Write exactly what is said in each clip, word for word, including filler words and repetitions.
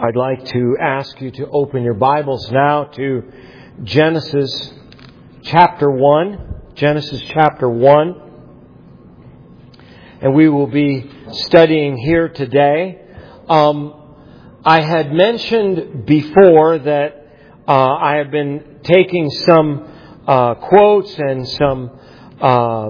I'd like to ask you to open your Bibles now to Genesis chapter one. Genesis chapter one. And we will be studying here today. Um, I had mentioned before that uh, I have been taking some uh, quotes and some uh,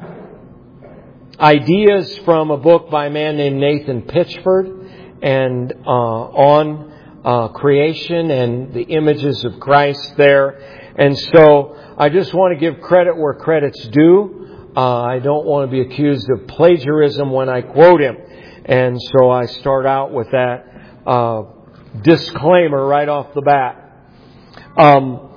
ideas from a book by a man named Nathan Pitchford and uh, on uh, creation and the images of Christ there. And so I just want to give credit where credit's due. Uh, I don't want to be accused of plagiarism when I quote him. And so I start out with that uh, disclaimer right off the bat. Um,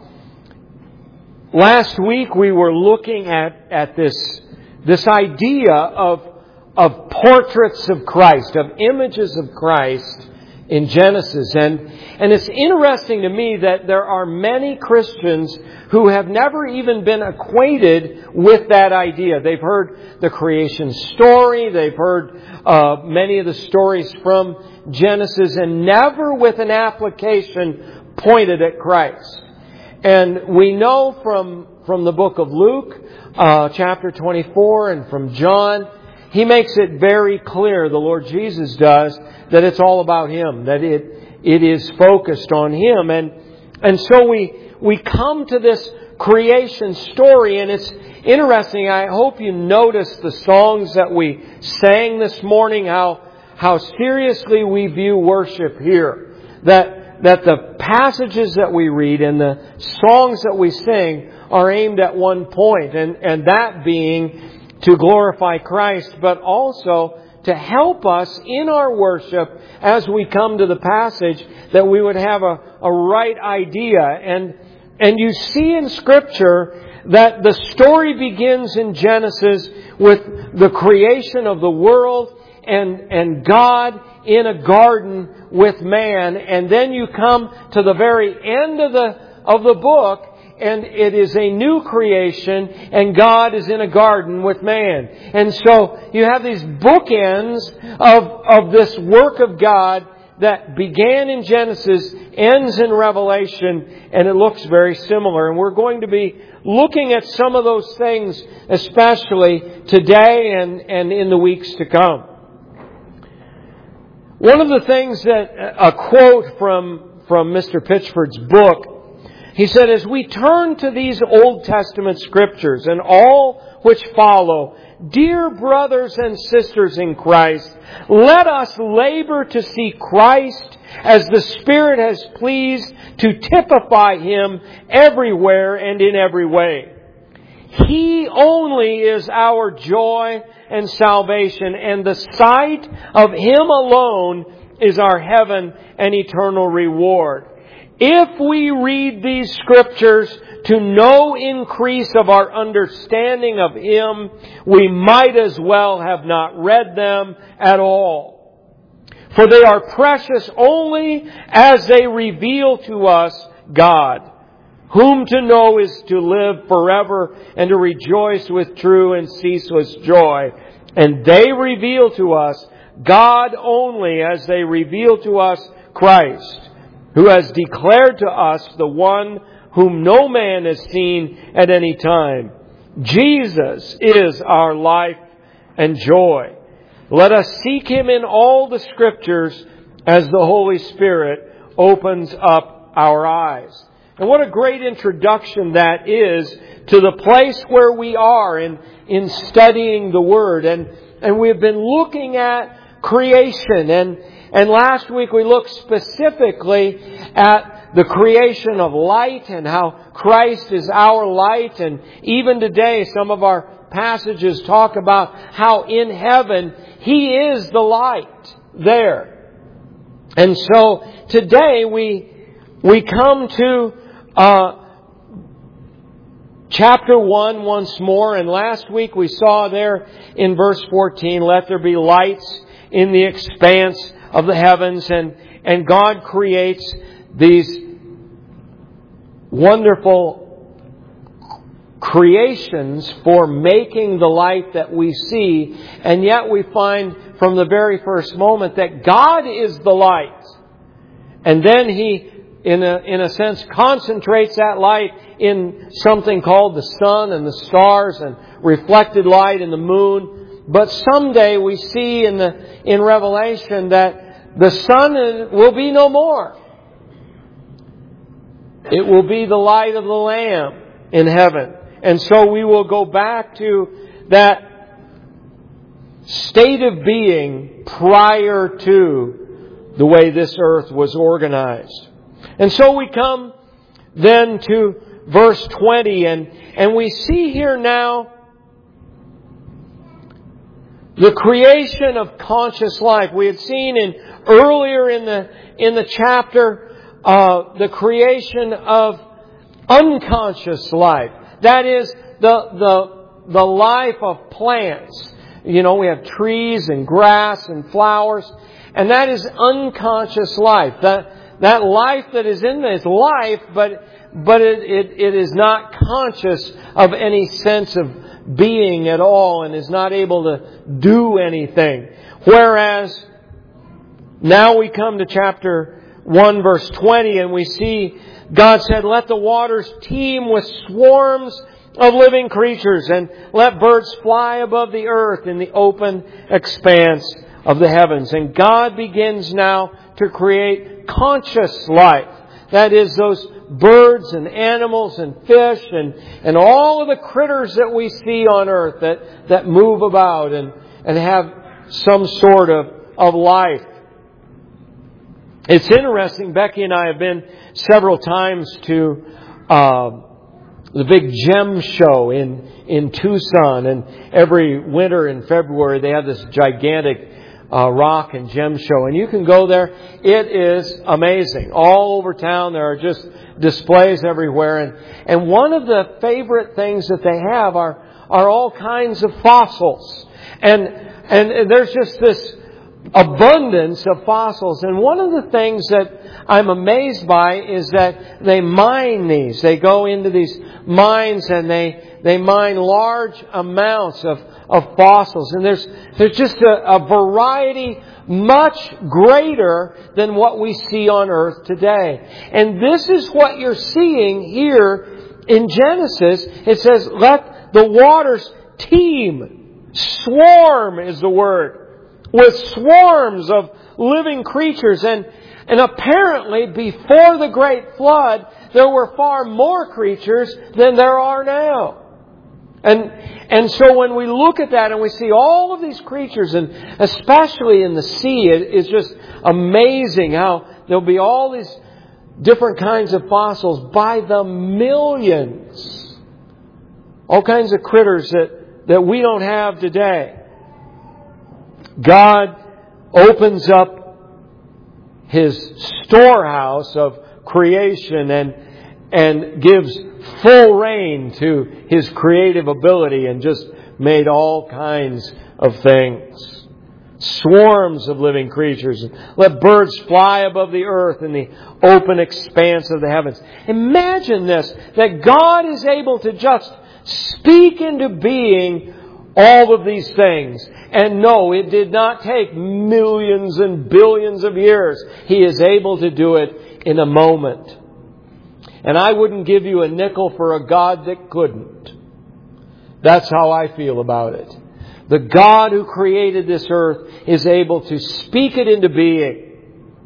last week we were looking at, at this, this idea of of portraits of Christ, of images of Christ in Genesis. And, and it's interesting to me that there are many Christians who have never even been acquainted with that idea. They've heard the creation story, they've heard uh, many of the stories from Genesis, and never with an application pointed at Christ. And we know from, from the book of Luke, uh, chapter twenty-four, and from John, he makes it very clear, the Lord Jesus does, that it's all about Him, that it it is focused on Him. And and so we we come to this creation story, and it's interesting. I hope you noticed the songs that we sang this morning, how how seriously we view worship here. That that the passages that we read and the songs that we sing are aimed at one point, and, and that being to glorify Christ, but also to help us in our worship as we come to the passage, that we would have a, a right idea. And, and you see in Scripture that the story begins in Genesis with the creation of the world and, and God in a garden with man. And then you come to the very end of the, of the book, and it is a new creation, and God is in a garden with man. And so you have these bookends of, of this work of God that began in Genesis, ends in Revelation, and it looks very similar. And we're going to be looking at some of those things, especially today and, and in the weeks to come. One of the things that, a quote from, from Mister Pitchford's book, he said, as we turn to these Old Testament Scriptures and all which follow, dear brothers and sisters in Christ, let us labor to see Christ as the Spirit has pleased to typify Him everywhere and in every way. He only is our joy and salvation, and the sight of Him alone is our heaven and eternal reward. If we read these Scriptures to no increase of our understanding of Him, we might as well have not read them at all. For they are precious only as they reveal to us God, whom to know is to live forever and to rejoice with true and ceaseless joy. And they reveal to us God only as they reveal to us Christ, who has declared to us the one whom no man has seen at any time. Jesus is our life and joy. Let us seek Him in all the Scriptures as the Holy Spirit opens up our eyes. And what a great introduction that is to the place where we are in, in studying the Word. And, and we've been looking at creation, and And last week we looked specifically at the creation of light and how Christ is our light. And even today some of our passages talk about how in heaven He is the light there. And so today we we come to uh, chapter one once more. And last week we saw there in verse fourteen, let there be lights in the expanse of the heavens, and, and God creates these wonderful creations for making the light that we see. And yet we find from the very first moment that God is the light. And then He, in a, in a sense, concentrates that light in something called the sun and the stars and reflected light in the moon. But someday we see in the in Revelation that the sun will be no more. It will be the light of the Lamb in heaven. And so we will go back to that state of being prior to the way this earth was organized. And so we come then to verse twenty, and, and we see here now the creation of conscious life. We had seen in earlier in the in the chapter uh, the creation of unconscious life. That is the the the life of plants. You know, we have trees and grass and flowers, and that is unconscious life. That that life that is in this life, but but it, it, it is not conscious of any sense of being at all and is not able to do anything. Whereas now we come to chapter one verse twenty, and we see God said, "Let the waters teem with swarms of living creatures, and let birds fly above the earth in the open expanse of the heavens." And God begins now to create conscious life. That is, those birds and animals and fish and, and all of the critters that we see on earth that, that move about and, and have some sort of, of life. It's interesting, Becky and I have been several times to uh, the big gem show in, in Tucson, and every winter in February they have this gigantic uh, rock and gem show, and you can go there. It is amazing. All over town there are just displays everywhere, and, and one of the favorite things that they have are, are all kinds of fossils. And, and, and there's just this abundance of fossils. And one of the things that I'm amazed by is that they mine these. They go into these mines and they, they mine large amounts of, of fossils. And there's, there's just a, a variety much greater than what we see on earth today. And this is what you're seeing here in Genesis. It says, "Let the waters teem." Swarm is the word. With swarms of living creatures. And, and apparently before the great flood, there were far more creatures than there are now. And, and so when we look at that and we see all of these creatures, and especially in the sea, it, it's just amazing how there'll be all these different kinds of fossils by the millions. All kinds of critters that, that we don't have today. God opens up His storehouse of creation and and gives full reign to His creative ability, and just made all kinds of things. Swarms of living creatures. Let birds fly above the earth in the open expanse of the heavens. Imagine this, that God is able to just speak into being all of these things. And no, it did not take millions and billions of years. He is able to do it in a moment. And I wouldn't give you a nickel for a God that couldn't. That's how I feel about it. The God who created this earth is able to speak it into being.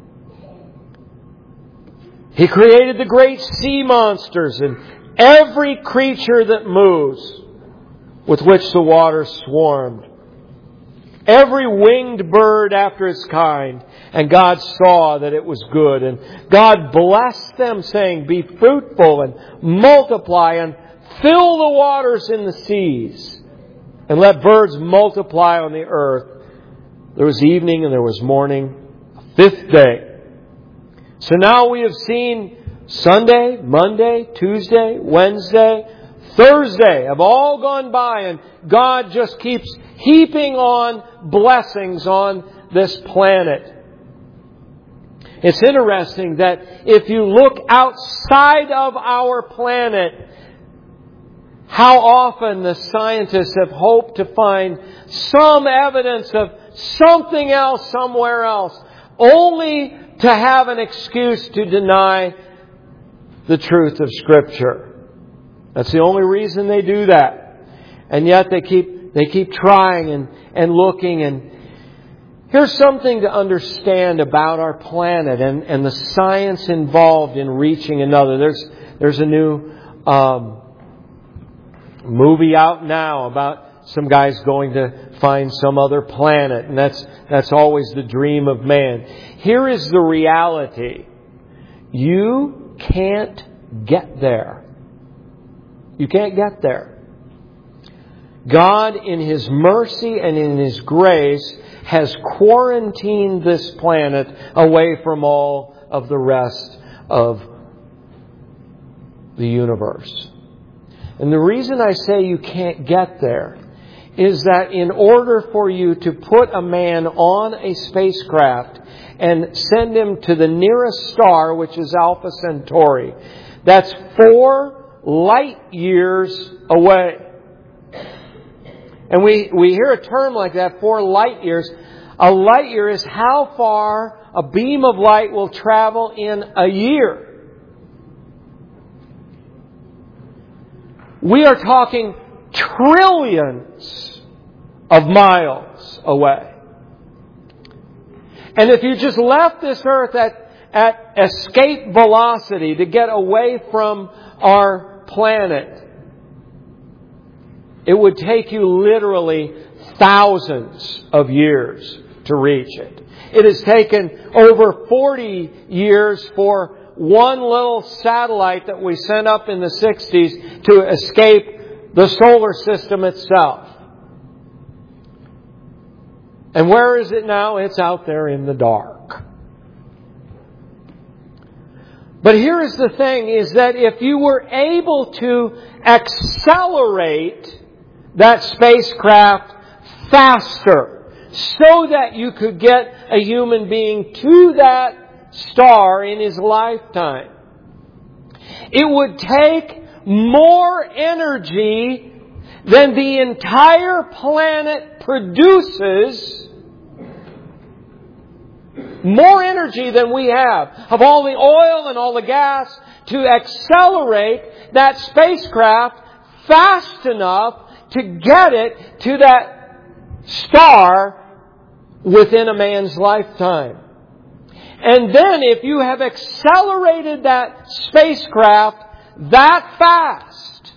He created the great sea monsters and every creature that moves, with which the waters swarmed. Every winged bird after its kind. And God saw that it was good. And God blessed them, saying, "Be fruitful and multiply and fill the waters in the seas. And let birds multiply on the earth." There was evening and there was morning, a fifth day. So now we have seen Sunday, Monday, Tuesday, Wednesday, Thursday have all gone by, and God just keeps heaping on blessings on this planet. It's interesting that if you look outside of our planet, how often the scientists have hoped to find some evidence of something else somewhere else, only to have an excuse to deny the truth of Scripture. That's the only reason they do that. And yet they keep they keep trying and, and looking. And here's something to understand about our planet and, and the science involved in reaching another. There's there's a new um, movie out now about some guys going to find some other planet, and that's that's always the dream of man. Here is the reality. You can't get there. You can't get there. God, in His mercy and in His grace, has quarantined this planet away from all of the rest of the universe. And the reason I say you can't get there is that in order for you to put a man on a spacecraft and send him to the nearest star, which is Alpha Centauri, that's four light years away. And we, we hear a term like that, four light years. A light year is how far a beam of light will travel in a year. We are talking trillions of miles away. And if you just left this earth at, at escape velocity to get away from our planet, it would take you literally thousands of years to reach it. It has taken over forty years for one little satellite that we sent up in the sixties to escape the solar system itself. And where is it now? It's out there in the dark. But here is the thing, is that if you were able to accelerate that spacecraft faster so that you could get a human being to that star in his lifetime, it would take more energy than the entire planet produces. More energy than we have of all the oil and all the gas to accelerate that spacecraft fast enough to get it to that star within a man's lifetime. And then if you have accelerated that spacecraft that fast,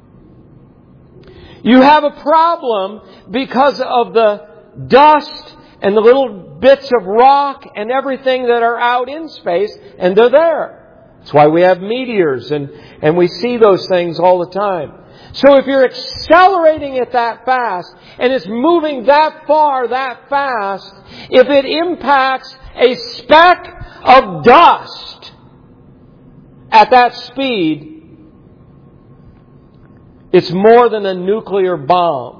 you have a problem because of the dust and the little bits of rock and everything that are out in space, and they're there. That's why we have meteors, and, and we see those things all the time. So if you're accelerating it that fast, and it's moving that far, that fast, if it impacts a speck of dust at that speed, it's more than a nuclear bomb.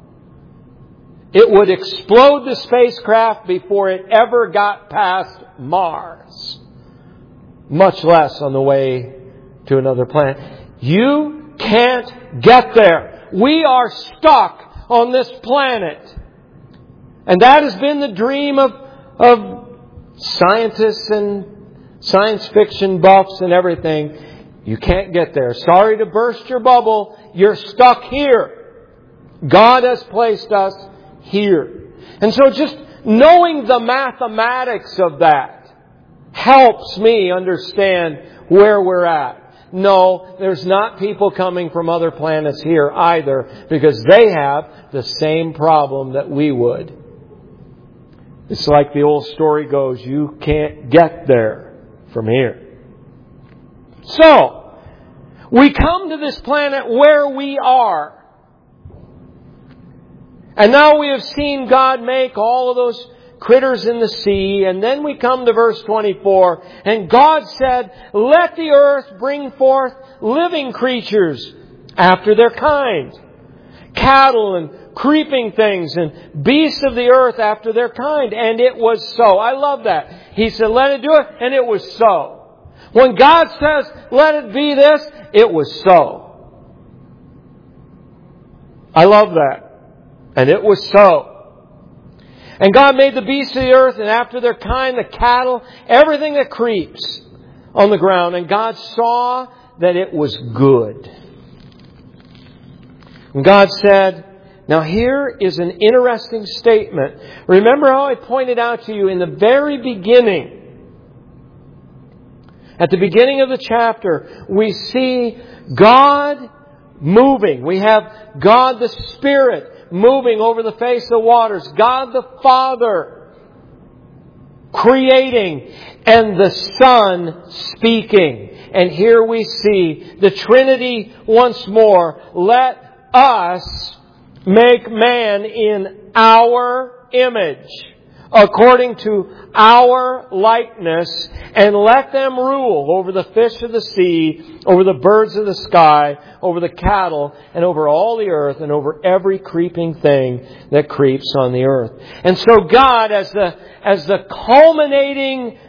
It would explode the spacecraft before it ever got past Mars, much less on the way to another planet. You can't get there. We are stuck on this planet. And that has been the dream of, of scientists and science fiction buffs and everything. You can't get there. Sorry to burst your bubble. You're stuck here. God has placed us here. And so just knowing the mathematics of that helps me understand where we're at. No, there's not people coming from other planets here either, because they have the same problem that we would. It's like the old story goes, you can't get there from here. So, we come to this planet where we are. And now we have seen God make all of those critters in the sea. And then we come to verse twenty-four. And God said, let the earth bring forth living creatures after their kind. Cattle and creeping things and beasts of the earth after their kind. And it was so. I love that. He said, let it do it. And it was so. When God says, let it be this, it was so. I love that. And it was so. And God made the beasts of the earth, and after their kind, the cattle, everything that creeps on the ground. And God saw that it was good. And God said, now here is an interesting statement. Remember how I pointed out to you in the very beginning, at the beginning of the chapter, we see God moving. We have God the Spirit moving over the face of the waters. God the Father creating, and the Son speaking. And here we see the Trinity once more. Let us make man in our image, according to our likeness, and let them rule over the fish of the sea, over the birds of the sky, over the cattle, and over all the earth, and over every creeping thing that creeps on the earth. And so God, as the, as the culminating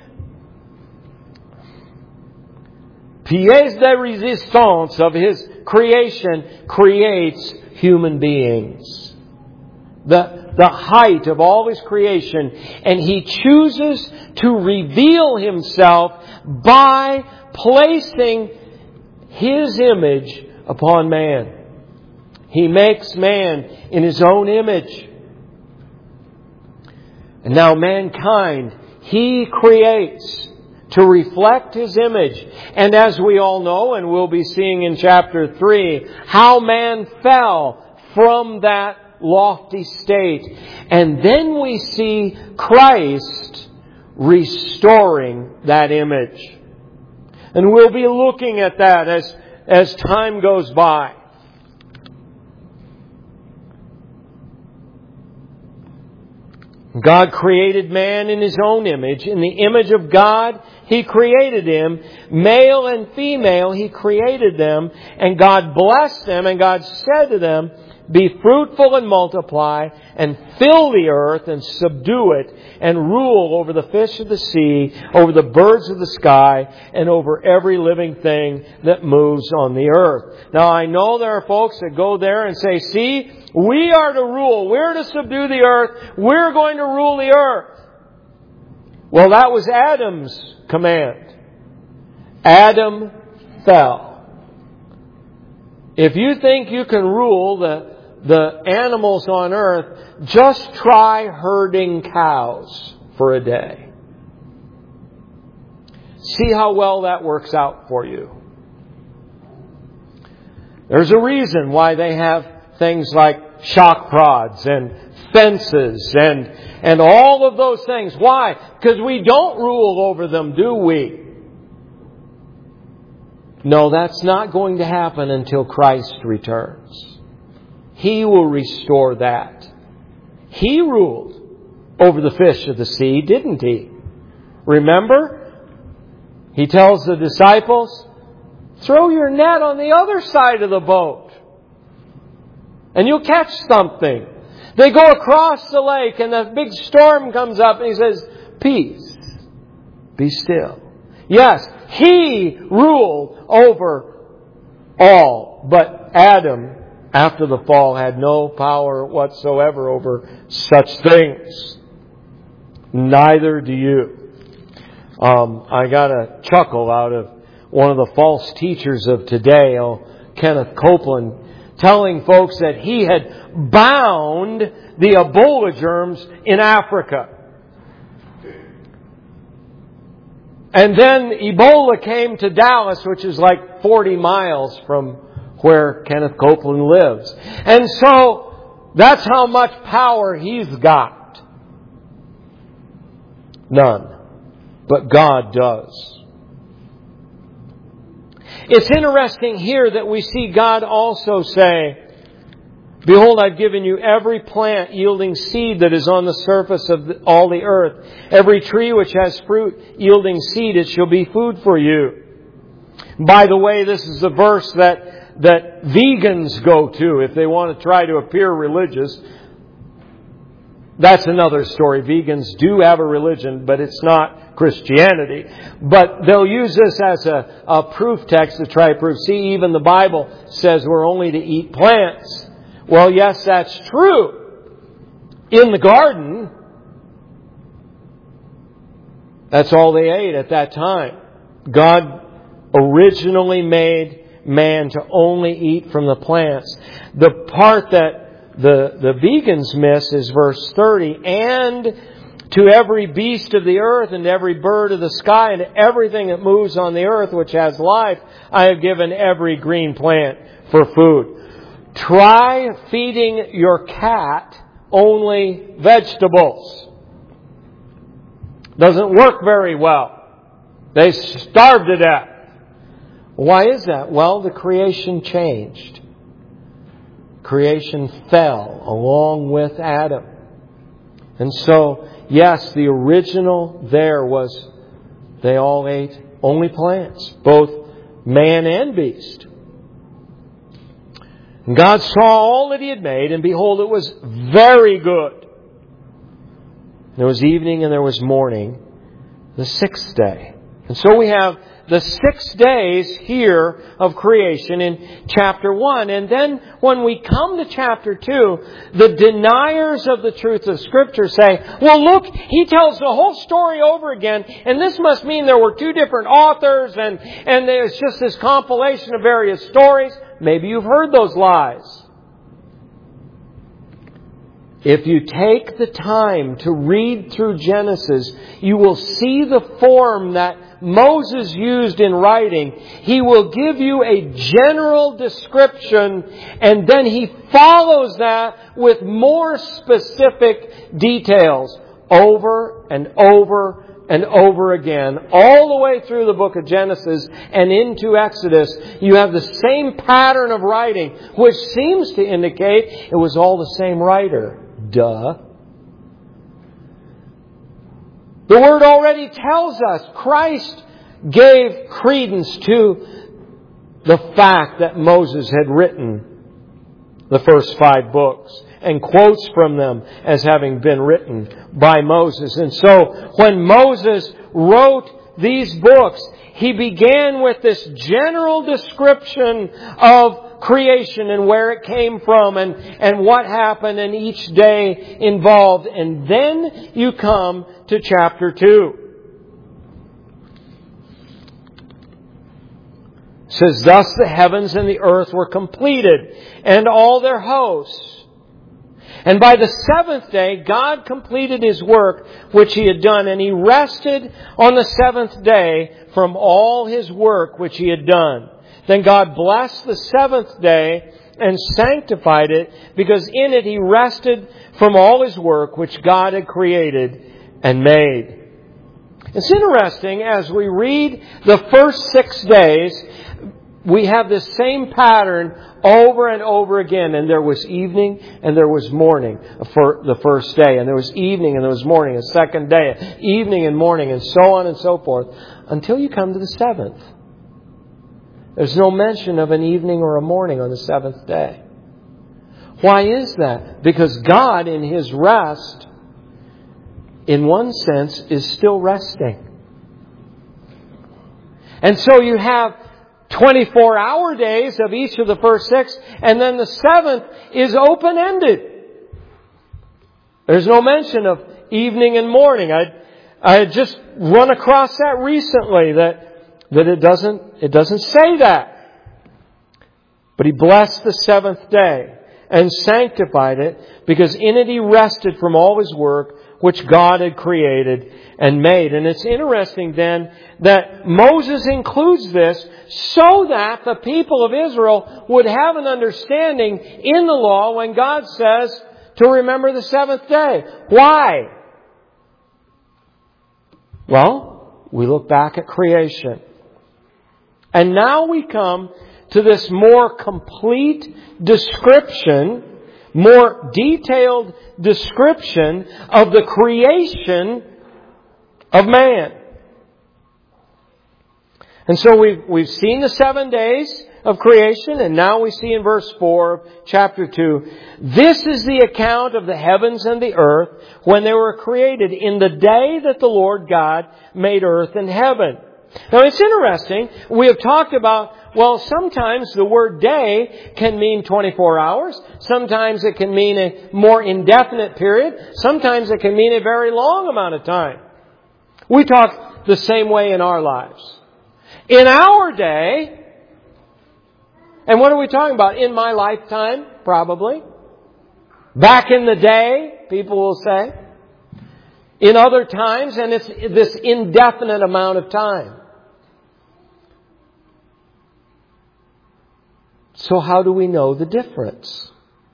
pièce de résistance of His creation, creates human beings. The, the height of all His creation. And He chooses to reveal Himself by placing His image upon man. He makes man in His own image. And now mankind, He creates to reflect His image. And as we all know, and we'll be seeing in chapter three, how man fell from that lofty state. And then we see Christ restoring that image. And we'll be looking at that as, as time goes by. God created man in His own image. In the image of God, He created him. Male and female, He created them. And God blessed them, and God said to them, be fruitful and multiply, and fill the earth, and subdue it, and rule over the fish of the sea, over the birds of the sky, and over every living thing that moves on the earth. Now I know there are folks that go there and say, see, we are to rule. We're to subdue the earth. We're going to rule the earth. Well, that was Adam's command. Adam fell. If you think you can rule the, the animals on earth, just try herding cows for a day. See how well that works out for you. There's a reason why they have things like shock prods and fences and, and all of those things. Why? Because we don't rule over them, do we? No, that's not going to happen until Christ returns. He will restore that. He ruled over the fish of the sea, didn't He? Remember? He tells the disciples, throw your net on the other side of the boat, and you'll catch something. They go across the lake, and a big storm comes up, and He says, peace, be still. Yes, He ruled over all. But Adam, after the fall, had no power whatsoever over such things. Neither do you. Um, I got a chuckle out of one of the false teachers of today, oh, Kenneth Copeland, telling folks that he had bound the Ebola germs in Africa. And then Ebola came to Dallas, which is like forty miles from where Kenneth Copeland lives. And so that's how much power he's got. None. But God does. It's interesting here that we see God also say, behold, I've given you every plant yielding seed that is on the surface of the, all the earth. Every tree which has fruit yielding seed, it shall be food for you. By the way, this is a verse that, that vegans go to if they want to try to appear religious. That's another story. Vegans do have a religion, but it's not Christianity. But they'll use this as a, a proof text to try to prove, see, even the Bible says we're only to eat plants. Well, yes, that's true in the garden, That's all they ate at that time. God originally made man to only eat from the plants. The part that the, the vegans miss is verse thirty. And to every beast of the earth and every bird of the sky and everything that moves on the earth which has life, I have given every green plant for food. Try feeding your cat only vegetables. Doesn't work very well. They starve to death. Why is that? Well, the creation changed. Creation fell along with Adam. And so, yes, the original there was they all ate only plants, both man and beast. And God saw all that He had made, and behold, it was very good. There was evening and there was morning, the sixth day. And so we have the six days here of creation in chapter one. And then when we come to chapter two, the deniers of the truth of Scripture say, well, look, he tells the whole story over again, and this must mean there were two different authors, and, and there's just this compilation of various stories. Maybe you've heard those lies. If you take the time to read through Genesis, you will see the form that Moses used in writing. He will give you a general description, and then he follows that with more specific details over and over and over again, all the way through the book of Genesis and into Exodus. You have the same pattern of writing, which seems to indicate it was all the same writer. Duh. The Word already tells us Christ gave credence to the fact that Moses had written the first five books and quotes from them as having been written by Moses. And so when Moses wrote these books, he began with this general description of creation and where it came from and, and what happened and each day involved. And then you come to chapter two. It says, thus the heavens and the earth were completed, and all their hosts. And by the seventh day, God completed His work which He had done, and He rested on the seventh day from all His work which He had done. Then God blessed the seventh day and sanctified it, because in it He rested from all His work which God had created and made. It's interesting, as we read the first six days, we have this same pattern over and over again. And there was evening and there was morning for the first day. And there was evening and there was morning a second day. Evening and morning and so on and so forth. Until you come to the seventh. There's no mention of an evening or a morning on the seventh day. Why is that? Because God in His rest, in one sense, is still resting. And so you have twenty-four hour days of each of the first six, and then the seventh is open-ended. There's no mention of evening and morning. I I had just run across that recently, that that it doesn't it doesn't say that. But He blessed the seventh day and sanctified it, because in it He rested from all His work which God had created and made. And it's interesting then that Moses includes this so that the people of Israel would have an understanding in the law when God says to remember the seventh day. Why? Well, we look back at creation. And now we come to this more complete description, more detailed description of the creation of man. And so we've, we've seen the seven days of creation, and now we see in verse four of chapter two, this is the account of the heavens and the earth when they were created in the day that the Lord God made earth and heaven. Now it's interesting, we have talked about, well, sometimes the word day can mean twenty-four hours. Sometimes it can mean a more indefinite period. Sometimes it can mean a very long amount of time. We talk the same way in our lives. In our day, and what are we talking about? In my lifetime, probably. Back in the day, people will say. In other times, and it's this indefinite amount of time. So how do we know the difference?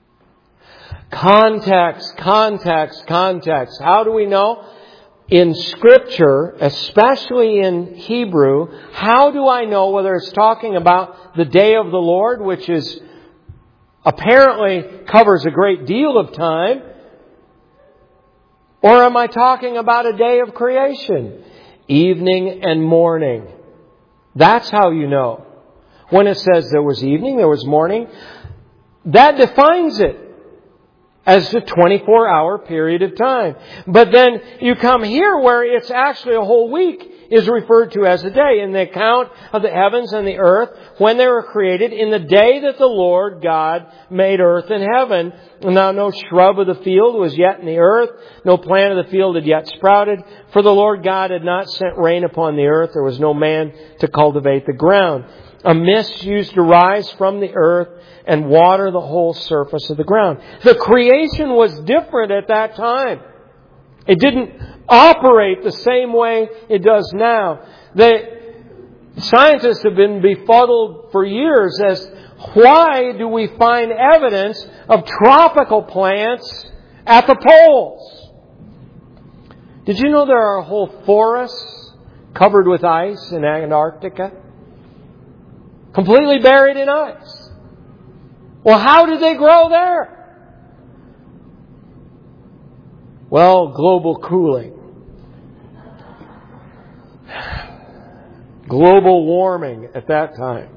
Context, context, context. How do we know? In Scripture, especially in Hebrew, how do I know whether it's talking about the day of the Lord, which is apparently covers a great deal of time, or am I talking about a day of creation? Evening and morning. That's how you know. When it says there was evening, there was morning, that defines it as a twenty-four hour period of time. But then you come here where it's actually a whole week is referred to as a day. In the account of the heavens and the earth, when they were created, in the day that the Lord God made earth and heaven. Now no shrub of the field was yet in the earth, no plant of the field had yet sprouted, for the Lord God had not sent rain upon the earth, there was no man to cultivate the ground. A mist used to rise from the earth and water the whole surface of the ground. The creation was different at that time. It didn't operate the same way it does now. The scientists have been befuddled for years as why do we find evidence of tropical plants at the poles? Did you know there are whole forests covered with ice in Antarctica? Completely buried in ice. Well, how did they grow there? Well, global cooling. Global warming at that time.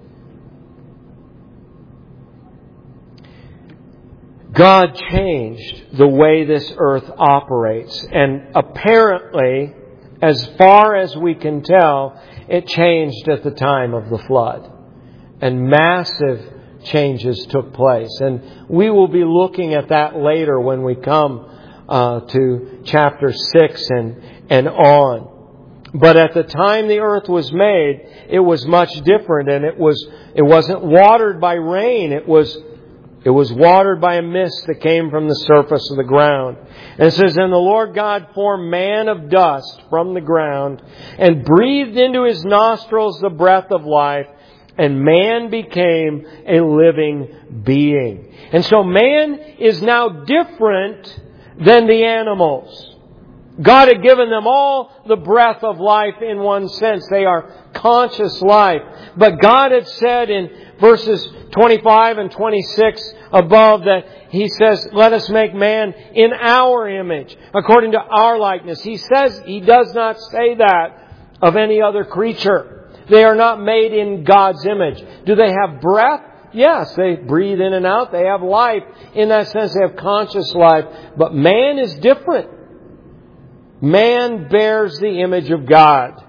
God changed the way this earth operates. And apparently, as far as we can tell, it changed at the time of the flood. And massive changes took place. And we will be looking at that later when we come uh, to chapter six and, and on. But at the time the earth was made, it was much different, and it was it wasn't watered by rain. It was it was watered by a mist that came from the surface of the ground. And it says, "And the Lord God formed man of dust from the ground, and breathed into his nostrils the breath of life, and man became a living being." And so man is now different than the animals. God had given them all the breath of life in one sense. They are conscious life. But God had said in verses twenty-five and twenty-six above that He says, "Let us make man in our image, according to our likeness." He says, He does not say that of any other creature. They are not made in God's image. Do they have breath? Yes, they breathe in and out. They have life. In that sense, they have conscious life. But man is different. Man bears the image of God.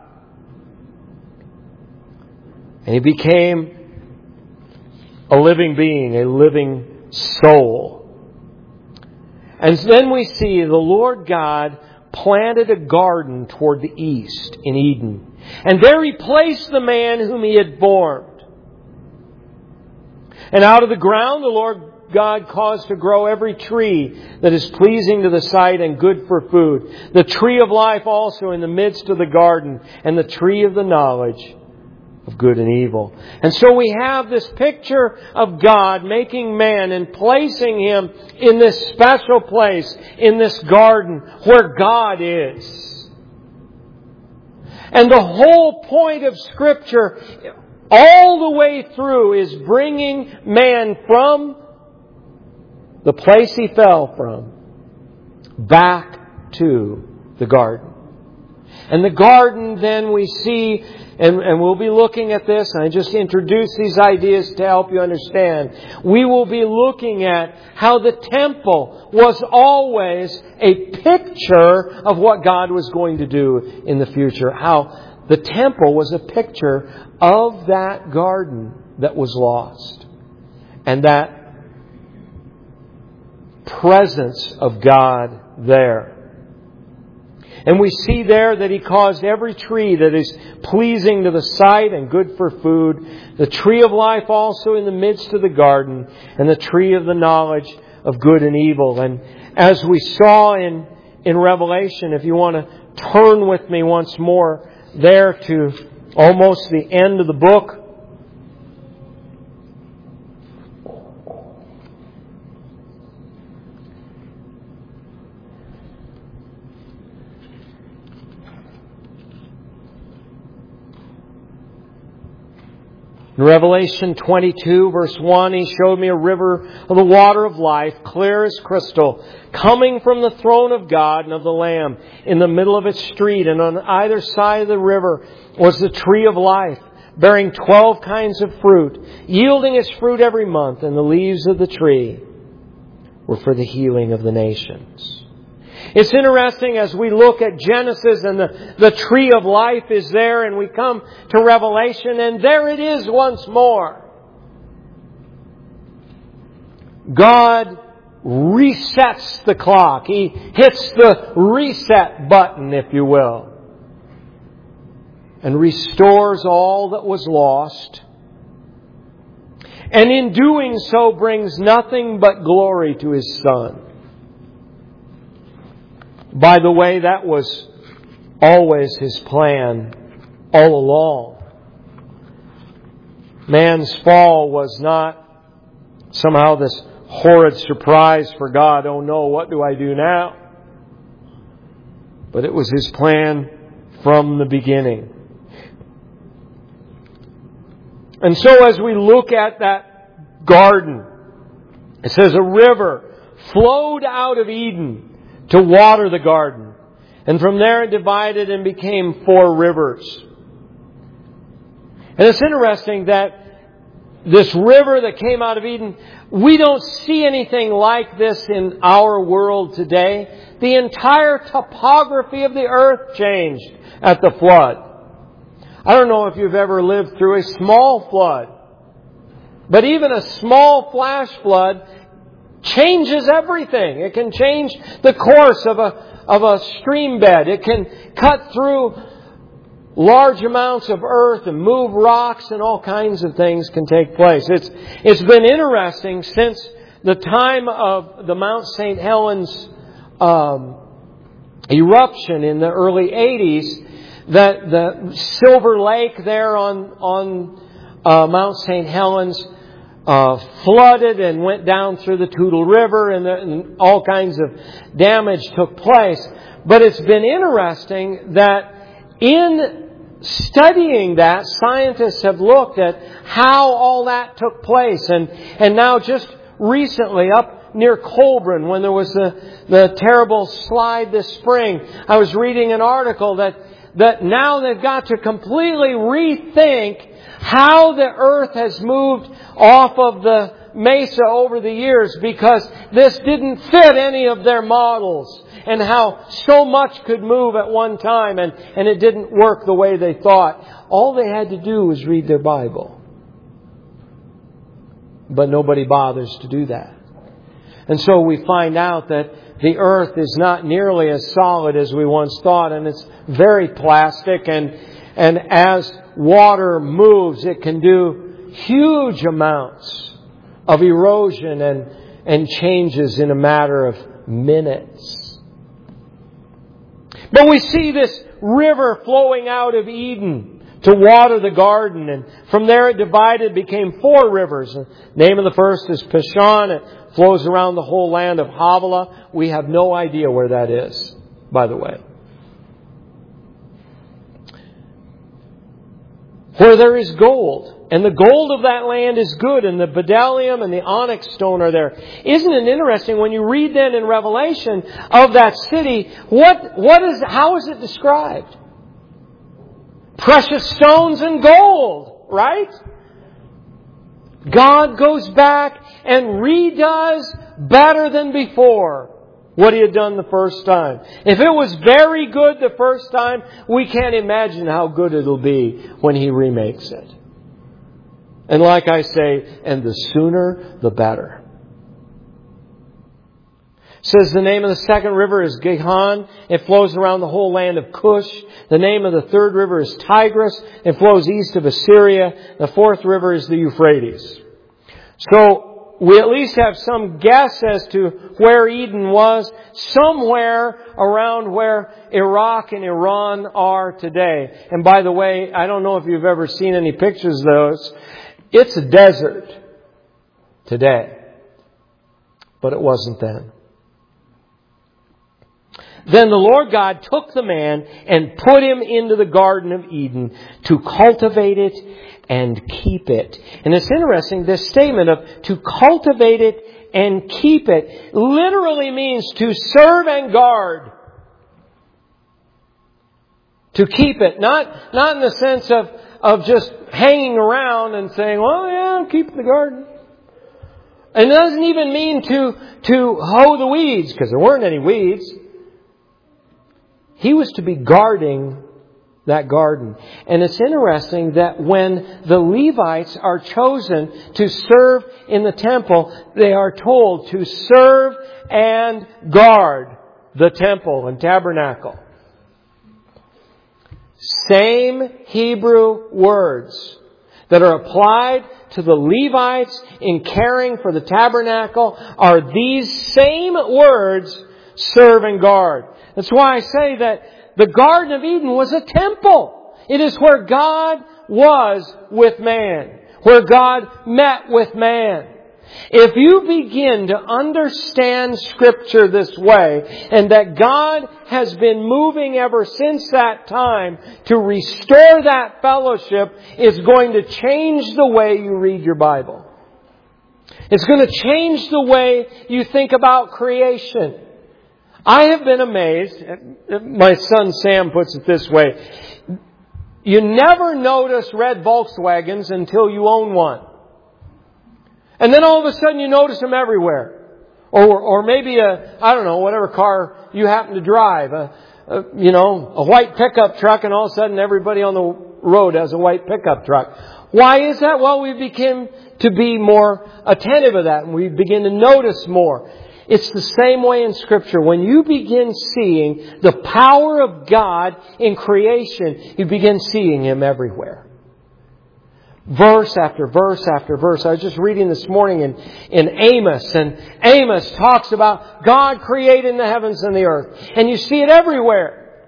And he became a living being, a living soul. And then we see the Lord God planted a garden toward the east in Eden. And there He placed the man whom He had formed. And out of the ground the Lord God caused to grow every tree that is pleasing to the sight and good for food. The tree of life also in the midst of the garden, and the tree of the knowledge of good and evil. And so we have this picture of God making man and placing him in this special place, in this garden where God is. And the whole point of Scripture, all the way through, is bringing man from the place he fell from back to the garden. And the garden, then we see, and, and we'll be looking at this, and I just introduced these ideas to help you understand. We will be looking at how the temple was always a picture of what God was going to do in the future. How the temple was a picture of that garden that was lost. And that presence of God there. And we see there that He caused every tree that is pleasing to the sight and good for food, the tree of life also in the midst of the garden, and the tree of the knowledge of good and evil. And as we saw in, in Revelation, if you want to turn with me once more there to almost the end of the book, in Revelation twenty-two, verse one, He showed me a river of the water of life, clear as crystal, coming from the throne of God and of the Lamb in the middle of its street. And on either side of the river was the tree of life, bearing twelve kinds of fruit, yielding its fruit every month. And the leaves of the tree were for the healing of the nations. It's interesting as we look at Genesis and the, the tree of life is there, and we come to Revelation and there it is once more. God resets the clock. He hits the reset button, if you will, and restores all that was lost. And in doing so brings nothing but glory to His Son. By the way, that was always His plan all along. Man's fall was not somehow this horrid surprise for God. Oh no, what do I do now? But it was His plan from the beginning. And so as we look at that garden, it says a river flowed out of Eden to water the garden. And from there it divided and became four rivers. And it's interesting that this river that came out of Eden, we don't see anything like this in our world today. The entire topography of the earth changed at the flood. I don't know if you've ever lived through a small flood, but even a small flash flood changes everything. It can change the course of a of a stream bed. It can cut through large amounts of earth and move rocks, and all kinds of things can take place. It's it's been interesting since the time of the Mount Saint Helens um, eruption in the early eighties, that the Silver Lake there on on uh, Mount Saint Helens Uh, flooded and went down through the Toutle River, and, the, and all kinds of damage took place. But it's been interesting that in studying that, scientists have looked at how all that took place. And, and now just recently up near Colburn, when there was the, the terrible slide this spring, I was reading an article that, that now they've got to completely rethink how the earth has moved off of the mesa over the years, because this didn't fit any of their models, and how so much could move at one time, and, and it didn't work the way they thought. All they had to do was read their Bible. But nobody bothers to do that. And so we find out that the earth is not nearly as solid as we once thought, and it's very plastic, and And as water moves, it can do huge amounts of erosion and, and changes in a matter of minutes. But we see this river flowing out of Eden to water the garden. And from there it divided, became four rivers. The name of the first is Pishon. It flows around the whole land of Havilah. We have no idea where that is, by the way. Where there is gold, and the gold of that land is good, and the bdellium and the onyx stone are there. Isn't it interesting when you read then in Revelation of that city, what, what is, how is it described? Precious stones and gold, right? God goes back and redoes better than before what He had done the first time. If it was very good the first time, we can't imagine how good it'll be when He remakes it. And like I say, and the sooner the better. It says the name of the second river is Gihon. It flows around the whole land of Cush. The name of the third river is Tigris. It flows east of Assyria. The fourth river is the Euphrates. So we at least have some guess as to where Eden was, somewhere around where Iraq and Iran are today. And by the way, I don't know if you've ever seen any pictures of those. It's a desert today. But it wasn't then. Then the Lord God took the man and put him into the Garden of Eden to cultivate it and keep it. And it's interesting, this statement of to cultivate it and keep it literally means to serve and guard. To keep it. Not, not in the sense of, of just hanging around and saying, well, yeah, I'm keeping the garden. And it doesn't even mean to, to hoe the weeds, because there weren't any weeds. He was to be guarding that garden. And it's interesting that when the Levites are chosen to serve in the temple, they are told to serve and guard the temple and tabernacle. Same Hebrew words that are applied to the Levites in caring for the tabernacle are these same words, serve and guard. That's why I say that the Garden of Eden was a temple. It is where God was with man, where God met with man. If you begin to understand Scripture this way, and that God has been moving ever since that time to restore that fellowship, it's going to change the way you read your Bible. It's going to change the way you think about creation. I have been amazed. My son Sam puts it this way. You never notice red Volkswagens until you own one. And then all of a sudden you notice them everywhere. Or, or maybe a, I don't know, whatever car you happen to drive. A, a, you know, a white pickup truck, and all of a sudden everybody on the road has a white pickup truck. Why is that? Well, we begin to be more attentive of that, and we begin to notice more. It's the same way in Scripture. When you begin seeing the power of God in creation, you begin seeing Him everywhere. Verse after verse after verse. I was just reading this morning in, in Amos, and Amos talks about God creating the heavens and the earth. And you see it everywhere.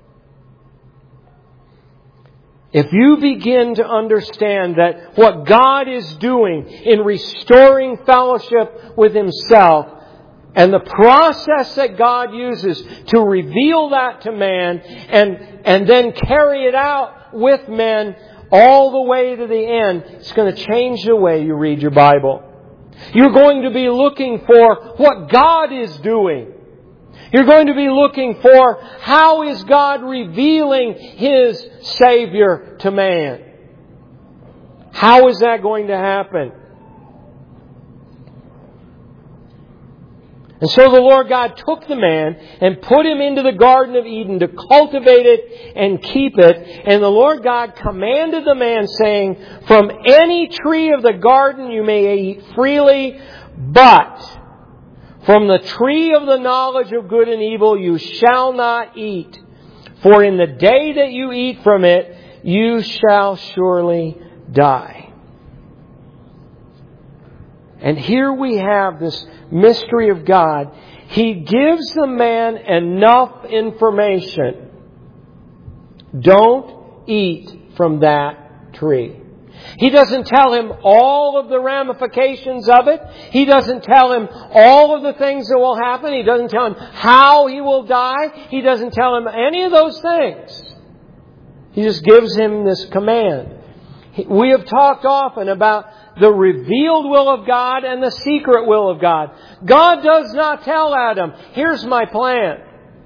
If you begin to understand that what God is doing in restoring fellowship with Himself, and the process that God uses to reveal that to man and, and then carry it out with men all the way to the end, it's going to change the way you read your Bible. You're going to be looking for what God is doing. You're going to be looking for how is God revealing His Savior to man. How is that going to happen? And so the Lord God took the man and put him into the Garden of Eden to cultivate it and keep it. And the Lord God commanded the man, saying, from any tree of the garden you may eat freely, but from the tree of the knowledge of good and evil you shall not eat. For in the day that you eat from it, you shall surely die. And here we have this mystery of God. He gives the man enough information. Don't eat from that tree. He doesn't tell him all of the ramifications of it. He doesn't tell him all of the things that will happen. He doesn't tell him how he will die. He doesn't tell him any of those things. He just gives him this command. We have talked often about the revealed will of God and the secret will of God. God does not tell Adam, here's my plan.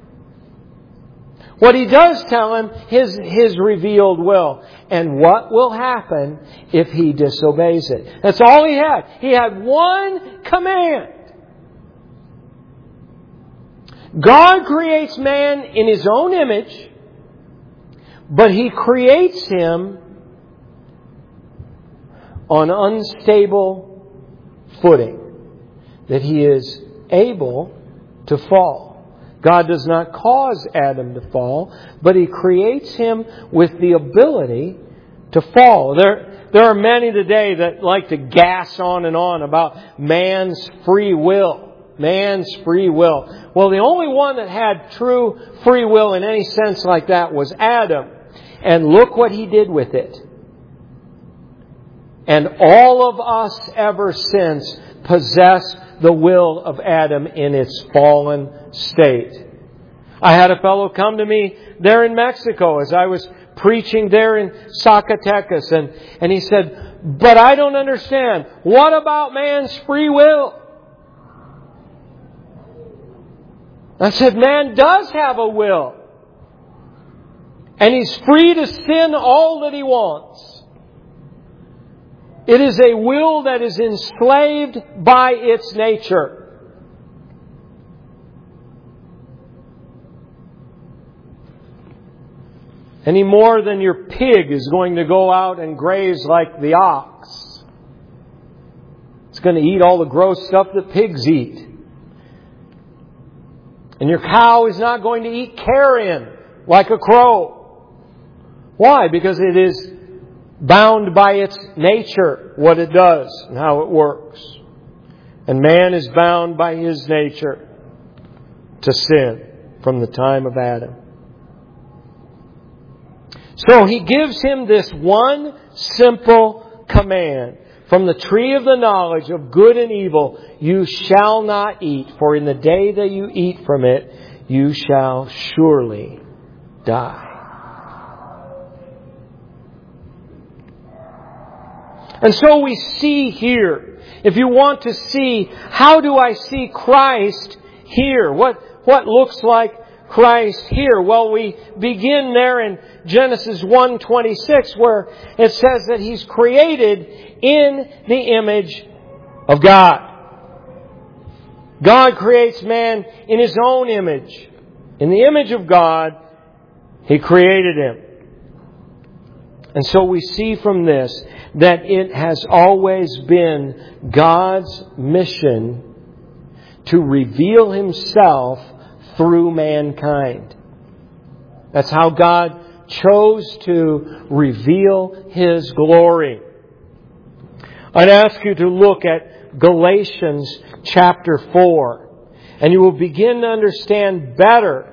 What He does tell him is His revealed will. And what will happen if he disobeys it. That's all He had. He had one command. God creates man in His own image, but He creates him on unstable footing, that he is able to fall. God does not cause Adam to fall, but He creates him with the ability to fall. There, there are many today that like to gas on and on about man's free will. Man's free will. Well, the only one that had true free will in any sense like that was Adam. And look what he did with it. And all of us ever since possess the will of Adam in its fallen state. I had a fellow come to me there in Mexico as I was preaching there in Zacatecas. And, and he said, but I don't understand. What about man's free will? I said, man does have a will. And he's free to sin all that he wants. It is a will that is enslaved by its nature. Any more than your pig is going to go out and graze like the ox. It's going to eat all the gross stuff that pigs eat. And your cow is not going to eat carrion like a crow. Why? Because it is bound by its nature, what it does and how it works. And man is bound by his nature to sin from the time of Adam. So He gives him this one simple command. From the tree of the knowledge of good and evil you shall not eat, for in the day that you eat from it, you shall surely die. And so we see here, if you want to see, how do I see Christ here? What, what looks like Christ here? Well, we begin there in Genesis one twenty-six, where it says that He's created in the image of God. God creates man in His own image. In the image of God, He created him. And so we see from this that it has always been God's mission to reveal Himself through mankind. That's how God chose to reveal His glory. I'd ask you to look at Galatians chapter four, and you will begin to understand better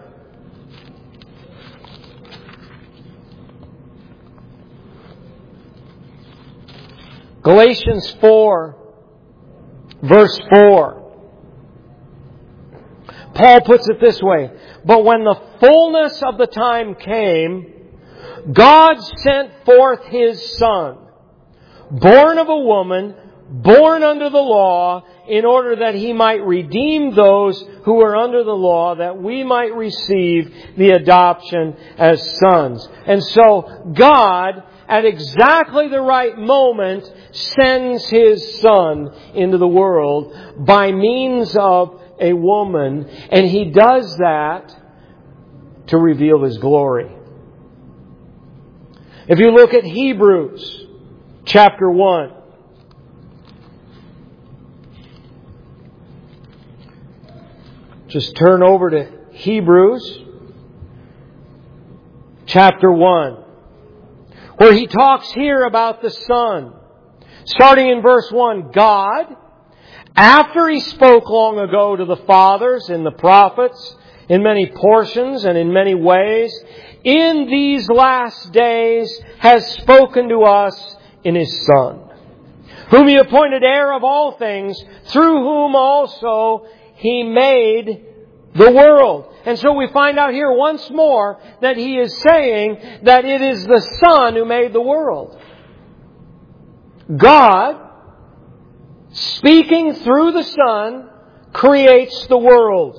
Galatians four, verse four. Paul puts it this way, but when the fullness of the time came, God sent forth His Son, born of a woman, born under the law, in order that He might redeem those who were under the law, that we might receive the adoption as sons. And so God, at exactly the right moment, sends His Son into the world by means of a woman, and He does that to reveal His glory. If you look at Hebrews chapter one, just turn over to Hebrews chapter one, where he talks here about the Son. Starting in verse one, God, after He spoke long ago to the fathers and the prophets in many portions and in many ways, in these last days has spoken to us in His Son, whom He appointed heir of all things, through whom also He made the world. And so we find out here once more that He is saying that it is the Son who made the world. God, speaking through the Son, creates the world.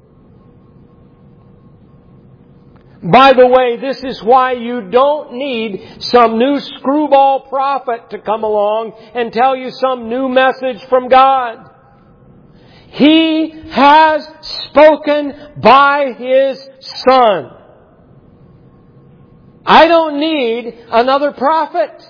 By the way, this is why you don't need some new screwball prophet to come along and tell you some new message from God. He has spoken by His Son. I don't need another prophet.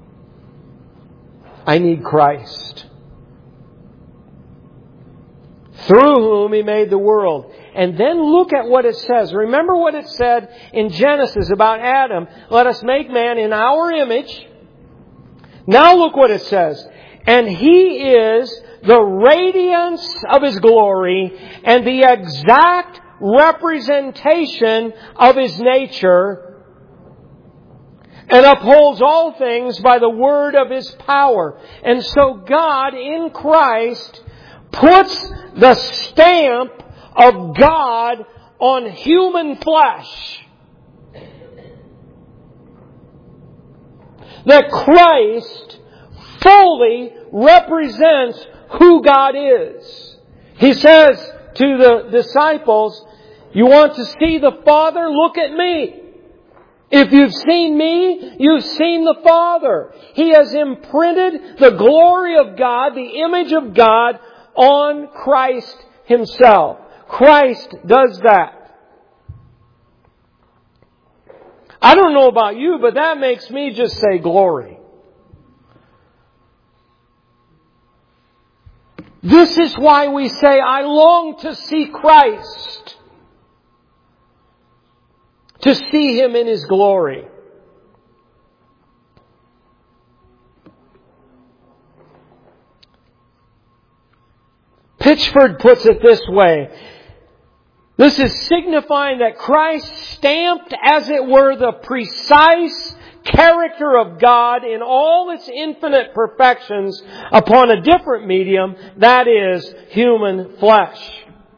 I need Christ. through whom He made the world. And then look at what it says. Remember what it said in Genesis about Adam. Let us make man in our image. Now look what it says. And He is the radiance of His glory and the exact representation of His nature, and upholds all things by the word of His power. And so God in Christ puts the stamp of God on human flesh. That Christ fully represents who God is. He says to the disciples, you want to see the Father? Look at me. If you've seen me, you've seen the Father. He has imprinted the glory of God, the image of God, on Christ Himself. Christ does that. I don't know about you, but that makes me just say glory. This is why we say, I long to see Christ. To see Him in His glory. Pitchford puts it this way. This is signifying that Christ stamped, as it were, the precise character of God in all its infinite perfections upon a different medium, that is, human flesh.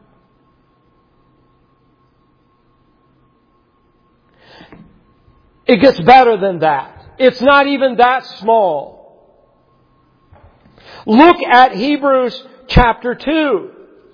It gets better than that. It's not even that small. Look at Hebrews chapter two.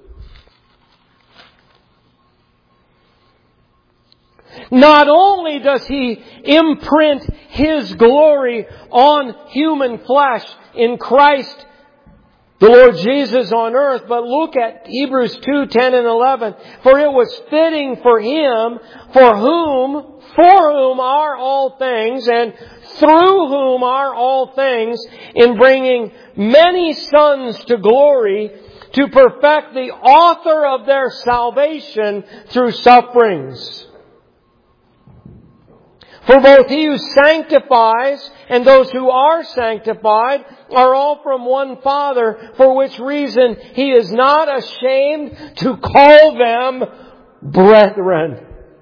Not only does He imprint His glory on human flesh in Christ, the Lord Jesus on earth, but look at Hebrews two, ten and eleven. For it was fitting for Him, for whom, for whom are all things, and through whom are all things, in bringing many sons to glory, to perfect the author of their salvation through sufferings. For both He who sanctifies and those who are sanctified are all from one Father, for which reason He is not ashamed to call them brethren.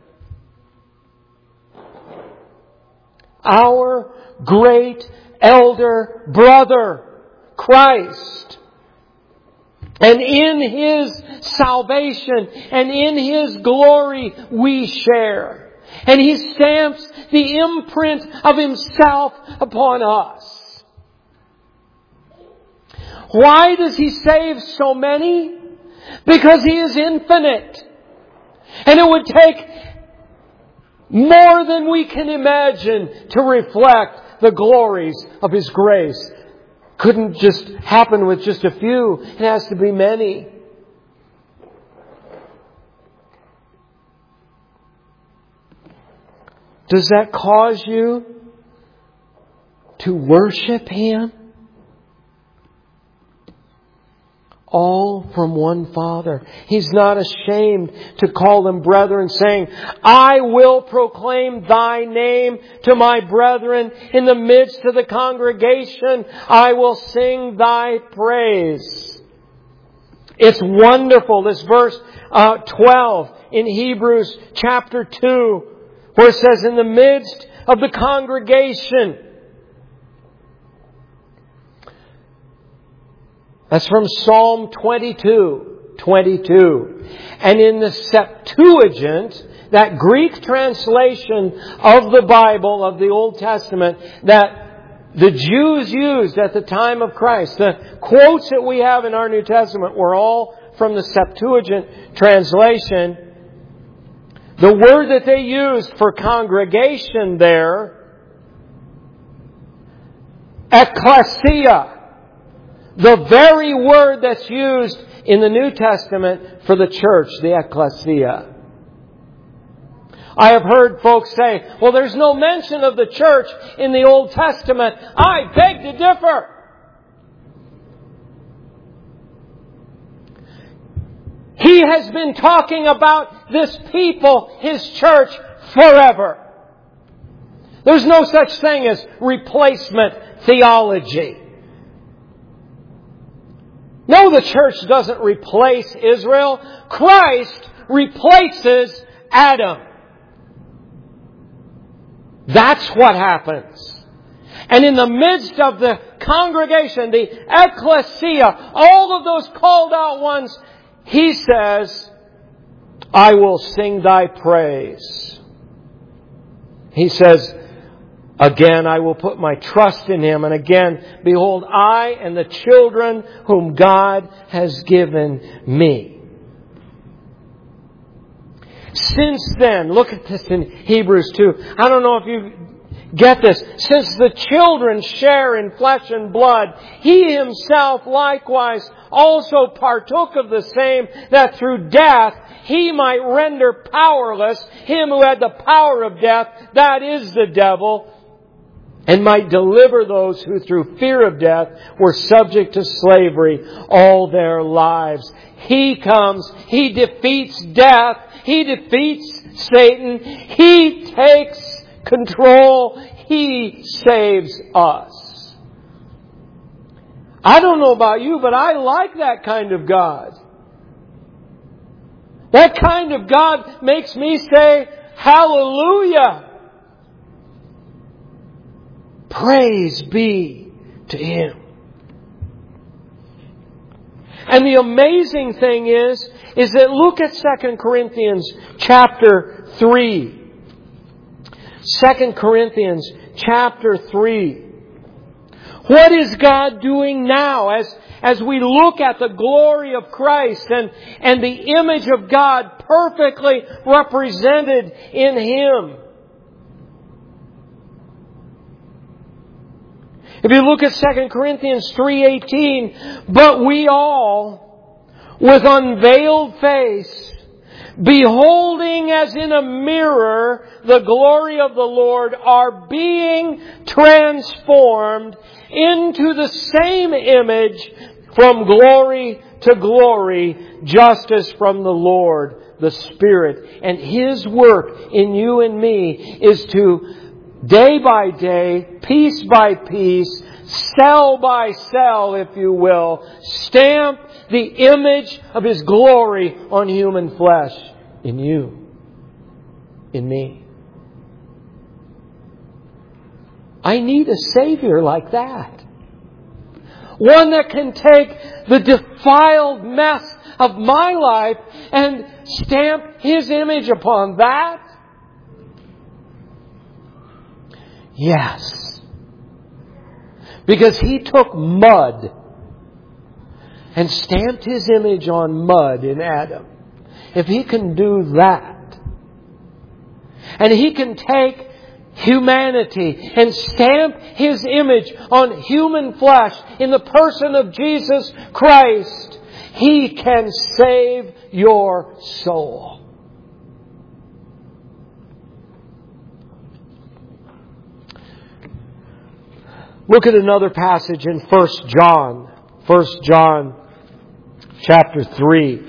Our great elder brother, Christ. And in His salvation and in His glory we share. And He stamps the imprint of Himself upon us. Why does He save so many? Because He is infinite. And it would take more than we can imagine to reflect the glories of His grace. Couldn't just happen with just a few. It has to be many. Does that cause you to worship Him? All from one Father. He's not ashamed to call them brethren, saying, I will proclaim Thy name to my brethren. In the midst of the congregation, I will sing Thy praise. It's wonderful. This verse uh, twelve in Hebrews chapter two, where it says, in the midst of the congregation. That's from Psalm twenty-two. twenty-two. And in the Septuagint, that Greek translation of the Bible, of the Old Testament, that the Jews used at the time of Christ, the quotes that we have in our New Testament were all from the Septuagint translation. The word that they used for congregation there, ekklesia, the very word that's used in the New Testament for the church, the ekklesia. I have heard folks say, well, there's no mention of the church in the Old Testament. I beg to differ. He has been talking about this people, His church, forever. There's no such thing as replacement theology. No, the church doesn't replace Israel. Christ replaces Adam. That's what happens. And in the midst of the congregation, the ecclesia, all of those called out ones, He says, I will sing Thy praise. He says, again, I will put my trust in Him. And again, behold, I and the children whom God has given me. Since then, look at this in Hebrews two. I don't know if you get this. Since the children share in flesh and blood, He Himself likewise also partook of the same, that through death He might render powerless him who had the power of death, that is the devil, and might deliver those who through fear of death were subject to slavery all their lives. He comes, He defeats death, He defeats Satan, He takes control, He saves us. I don't know about you, but I like that kind of God. That kind of God makes me say, hallelujah! Praise be to Him. And the amazing thing is, is that look at Second Corinthians chapter three. Second Corinthians chapter three. What is God doing now as, as we look at the glory of Christ and, and the image of God perfectly represented in Him? If you look at Second Corinthians three eighteen, but we all, with unveiled face, beholding as in a mirror the glory of the Lord, are being transformed into the same image from glory to glory, just as from the Lord, the Spirit. And His work in you and me is to, day by day, piece by piece, cell by cell, if you will, stamp the image of His glory on human flesh in you, in me. I need a Savior like that. One that can take the defiled mess of my life and stamp His image upon that. Yes. Because He took mud and stamped His image on mud in Adam. If He can do that, and He can take humanity and stamp His image on human flesh in the person of Jesus Christ, He can save your soul. Look at another passage in First John. First John chapter three.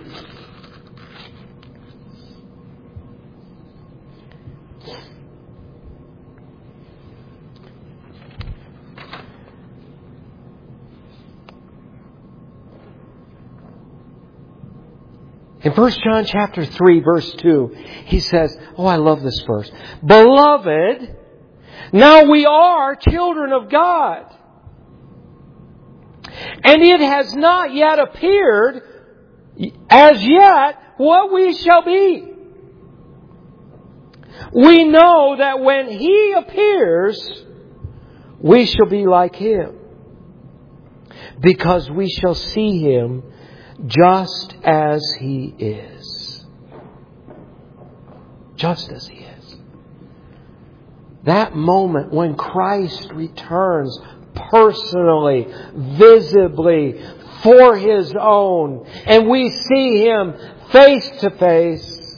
In First John chapter three, verse two, he says, oh, I love this verse. Beloved, now we are children of God. And it has not yet appeared as yet what we shall be. We know that when He appears, we shall be like Him, because we shall see Him just as He is. Just as He is. That moment when Christ returns personally, visibly, for His own, and we see Him face to face.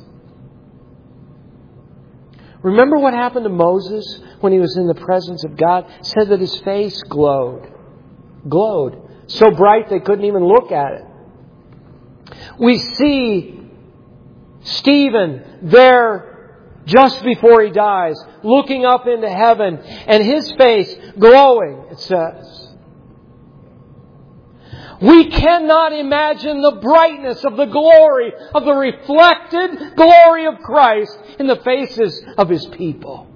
Remember what happened to Moses when he was in the presence of God? It said that his face glowed. Glowed. So bright they couldn't even look at it. We see Stephen there just before he dies, looking up into heaven, and his face glowing, it says. We cannot imagine the brightness of the glory, of the reflected glory of Christ in the faces of His people.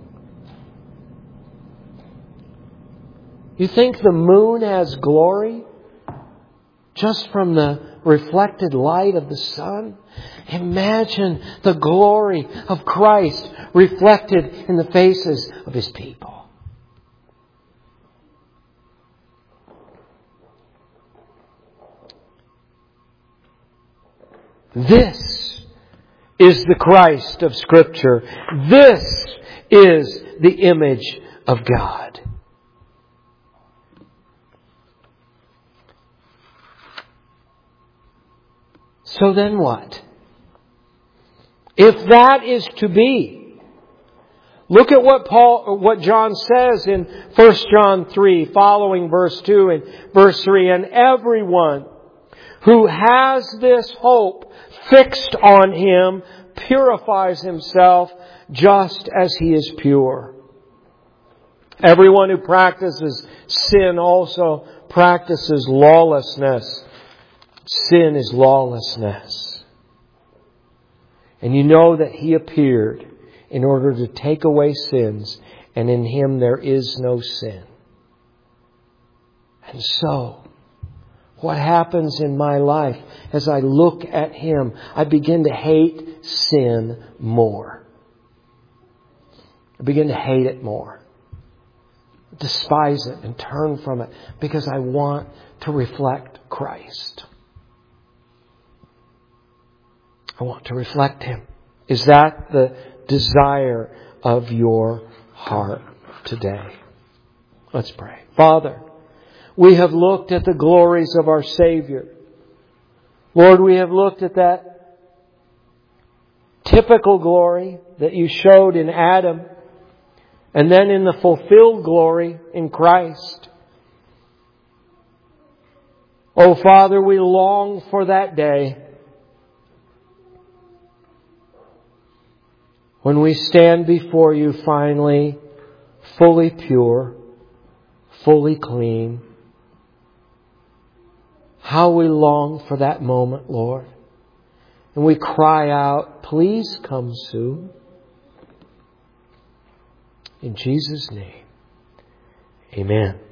You think the moon has glory just from the reflected light of the sun? Imagine the glory of Christ reflected in the faces of His people. This is the Christ of Scripture. This is the image of God. So then what? If that is to be, look at what Paul, what John says in First John three, following verse two and verse three. And everyone who has this hope fixed on Him purifies himself just as He is pure. Everyone who practices sin also practices lawlessness. Sin is lawlessness. And you know that He appeared in order to take away sins, and in Him there is no sin. And so, what happens in my life as I look at Him, I begin to hate sin more. I begin to hate it more. Despise it and turn from it because I want to reflect Christ. I want to reflect Him. Is that the desire of your heart today? Let's pray. Father, we have looked at the glories of our Savior. Lord, we have looked at that typical glory that You showed in Adam, and then in the fulfilled glory in Christ. Oh, Father, we long for that day when we stand before You finally, fully pure, fully clean. How we long for that moment, Lord. And we cry out, please come soon. In Jesus' name, amen.